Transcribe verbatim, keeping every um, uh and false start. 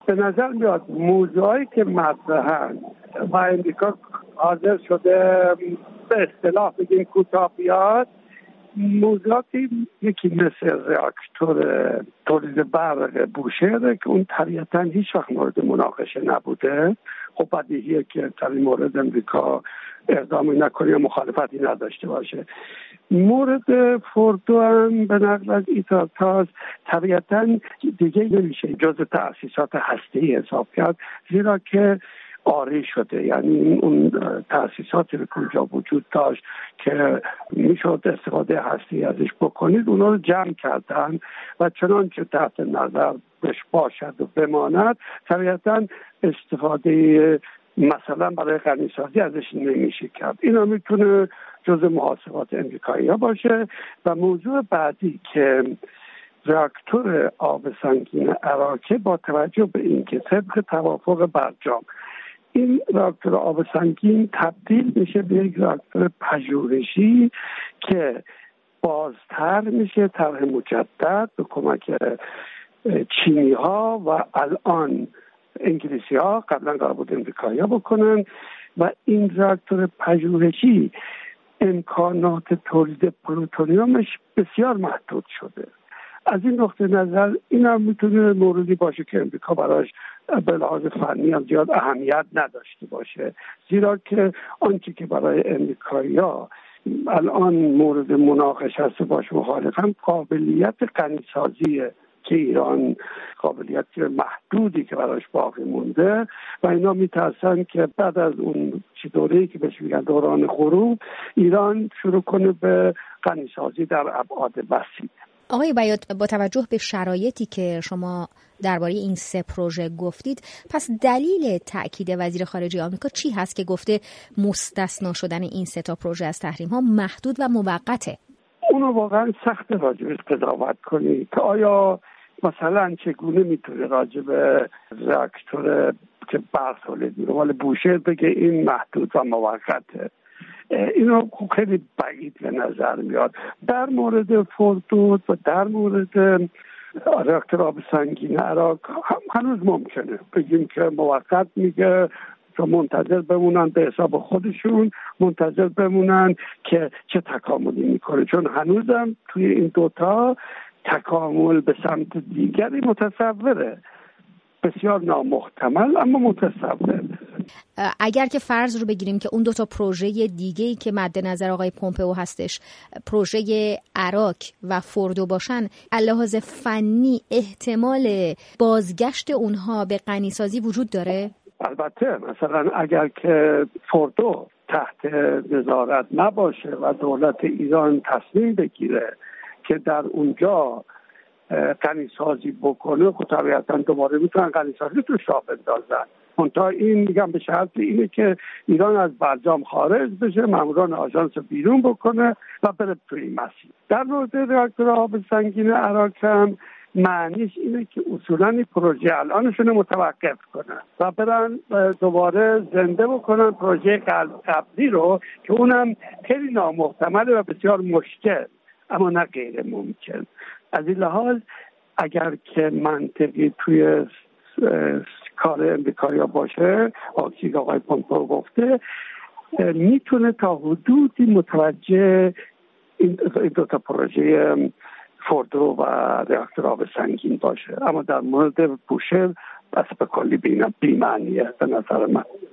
به نظر میاد موضوعی که مطرحن و امریکا حاضر شده به اصطلاح بگیم کوتاه بیاد، موضوعاتی یکی مثل راکتور تولید برق بوشهر که اون طبیعتاً هیچ وقت مورد مناقشه نبوده. خب بدیهیه که در این مورد امریکا اقدامی نکنه یا مخالفتی نداشته باشه. مورد فوردو هم به نقل از ایتالتاس طبیعتاً دیگه نمیشه جزء تأسیسات هسته‌ای حساب کرد، زیرا که آری شده، یعنی اون تأسیساتی که کجا وجود داشت که میشد استفاده هستی ازش بکنید اونا رو جمع کردن و چنانچه تحت نظر بش باشد و بماند طبیعتاً استفاده مثلا برای غنیسازی ازش نمیشه کرد. اینا میتونه جزء محاسبات امریکایی ها باشه. و موضوع بعدی که راکتور آب سنگین عراقی با توجه به اینکه طبق توافق برجام این راکتور آب سنگین تبدیل میشه به یک راکتور پژوهشی که بازتر میشه، طرح مجدد به کمک چینی ها و الان انگلیسی ها، قبلا قرار بود امریکایی ها بکنن. و این راکتور پژوهشی امکانات تولید پلوتونیومش بسیار محدود شده. از این نقطه نظر این هم میتونه موردی باشه که امریکا براش به لحاظ فنی هم زیاد اهمیت نداشته باشه، زیرا که آنچه که برای امریکایی‌ها الان مورد مناقشه است باشه مخالفم قابلیت غنیسازیه که ایران قابلیت محدودی که براش باقی مونده و اینا میترسن که بعد از اون چی دوره‌ای که بهش میگن دوران غروب ایران شروع کنه به غنیسازی در ابعاد وسیع. آقای بیات، با توجه به شرایطی که شما درباره این سه پروژه گفتید، پس دلیل تأکید وزیر خارجه آمریکا چی هست که گفته مستثنا شدن این سه تا پروژه از تحریم ها محدود و موقته؟ اونو واقعا سخت راجبش قضاوت کنی که آیا مثلا چگونه میتونه راجب راکتور که برق تولید میکنه مال بوشهر بگه این محدود و موقته. اینو خیلی بعید به نظر میاد. در مورد فوردو و در مورد راکتور آب سنگین عراق هم هنوز ممکنه بگیم که موقت میگه، تا منتظر بمونن به حساب خودشون، منتظر بمونن که چه تکاملی میکنه، چون هنوزم توی این دوتا تکامل به سمت دیگری متصوره، بسیار نامحتمل اما متصور. اگر که فرض رو بگیریم که اون دو تا پروژه دیگه‌ای که مد نظر آقای پومپئو هستش پروژه عراق و فوردو باشن، لحاظ فنی احتمال بازگشت اونها به غنیسازی وجود داره؟ البته مثلا اگر که فوردو تحت نظارت نباشه و دولت ایران تصمیم بگیره که در اونجا غنیسازی بکنه، خب طبیعتا دوباره میتونن غنیسازی تو راه بندازن. منتها این میگم به شرط اینه که ایران از برجام خارج بشه، ماموران آژانس بیرون بکنه و بره توی این مسیر. در مورد راکتور آب سنگین عراق هم معنیش اینه که اصولاً این پروژه الانشون متوقف کنن و برن دوباره زنده بکنن پروژه قبلی رو که اونم خیلی نامحتمله و بسیار مشکل اما نه غیر ممکن. از این لحاظ اگر که منطقی توی کار امریکایی باشه، آقای آقای پومپئو گفته، میتونه تا حدودی متوجه این دو تا پروژه فوردو و راکتور آب سنگین باشه، اما در مورد بوشهر بس به کلی بی‌معنیه به نظر من.